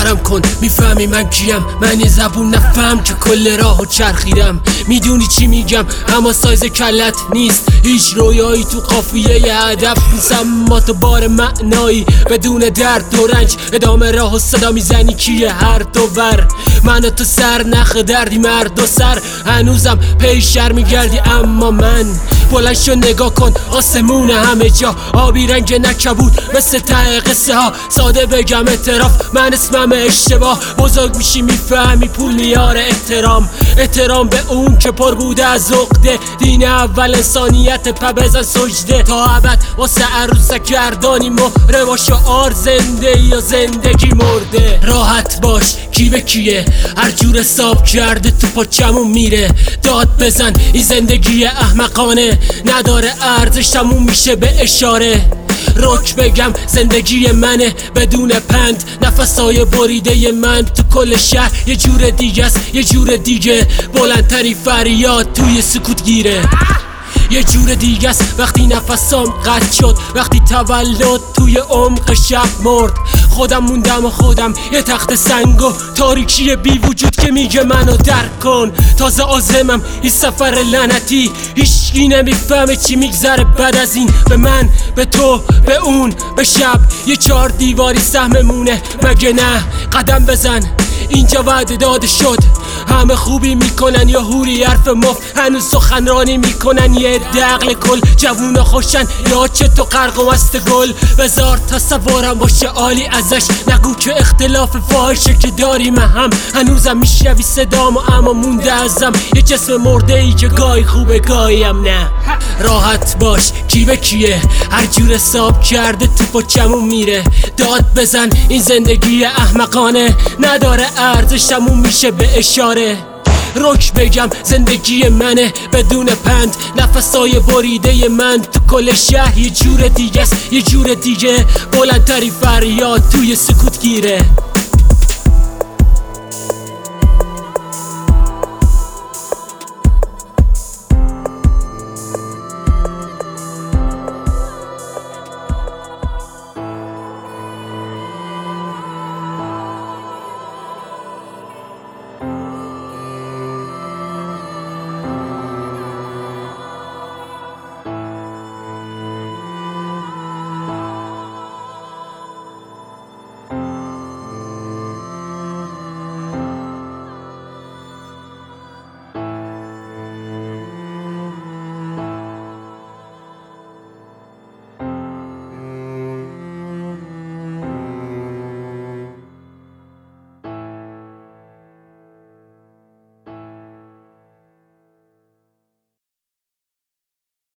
باورم کن میفهمی من کیم، من یه زبون نفهم که کل راهو چرخیدم. میدونی چی میگم اما سایز کلت نیست، هیچ رویایی تو قافیه هدف نیست. اما تو بار معنایی بدون درد و رنج ادامه راه و صدا میزنی کیه هر دوور. من و تو سر نخ دردی مرد و سر، هنوزم پی شر میگردی اما من. بلند شو نگاه کن آسمون همه جا آبی رنگ نکبود مثل ته قصه ها. ساده بگم اعتراف من اسمم اشتباه، بزرگ میشی میفهمی پول میاره احترام. احترام به اون که پر بوده از عقده، دین اول انسانیت پا بزن سجده. تا ابد واسه عروسک گردانی مهره با شعار زنده یا زندگی مرده. راحت باش کی به کیه، هر جور حساب کرده تو پاچمون میره. داد بزن این زندگی احمقانه نداره ارزش، تموم میشه به اشاره. رک بگم زندگی منه بدون پند، نفسای بریده من تو کل شهر یه جور دیگه است، یه جور دیگه. بلندتری فریاد توی سکوت گیره، یه جور دیگه است وقتی نفسام قطع شد، وقتی تولد توی عمق شب مرد. خودم موندم و خودم یه تخت سنگ و تاریکی بی وجود که میگه منو درک کن. تازه عازمم این سفر لعنتی، هیچکی نمیفهمه چی میگذره بعد از این. به من، به تو، به اون، به شب یه 4 دیواری سهممونه مگه نه؟ قدم بزن اینجا وعده داده شد، همه خوبی میکنن یا هوری حرف مفت، هنوز سخنرانی میکنن یه دقل کل. جوونا خوشن یا چه تو غرق و مست گل، بذار تصورم باشه عالی ازش. نگو که اختلاف فاحشه که داریم هم، هنوزم میشنوی صدامو اما مونده ازم یه جسم مرده ای که گاهی خوبه گاهی هم نه. راحت باش کی به کیه، هر جور حساب کرده تو پاچمون میره. داد بزن این زندگی احمقانه نداره ارزش، تموم میشه به اشاره. رک بگم زندگی منه بدون پند، نفسای بریده من تو کل شهر یه جور دیگه است، یه جور دیگه. بلندتری فریاد توی سکوت گیره.